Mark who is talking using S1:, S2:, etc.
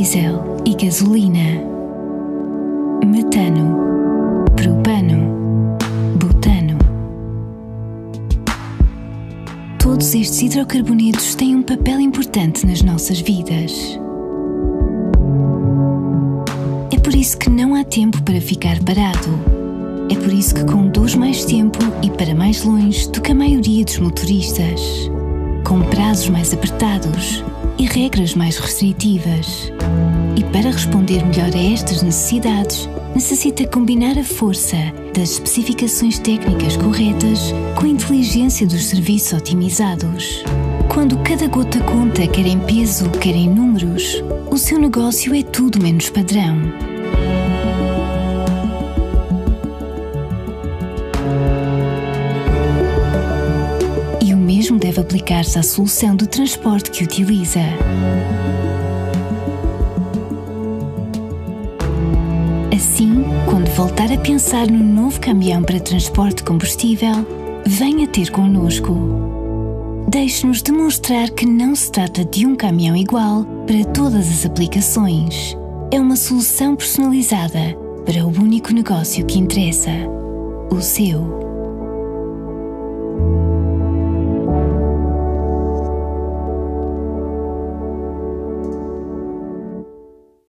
S1: diesel e gasolina, metano, propano, butano. Todos estes hidrocarbonetos têm um papel importante nas nossas vidas. É por isso que não há tempo para ficar parado. É por isso que conduz mais tempo e para mais longe do que a maioria dos motoristas, com prazos mais apertados e regras mais restritivas. E para responder melhor a estas necessidades, necessita combinar a força das especificações técnicas corretas com a inteligência dos serviços otimizados. Quando cada gota conta, quer em peso, quer em números, o seu negócio é tudo menos padrão. E o mesmo deve aplicar-se à solução de transporte que utiliza. Assim, quando voltar a pensar no novo caminhão para transporte de combustível, venha ter connosco. Deixe-nos demonstrar que não se trata de um caminhão igual para todas as aplicações. É uma solução personalizada para o único negócio que interessa, o seu.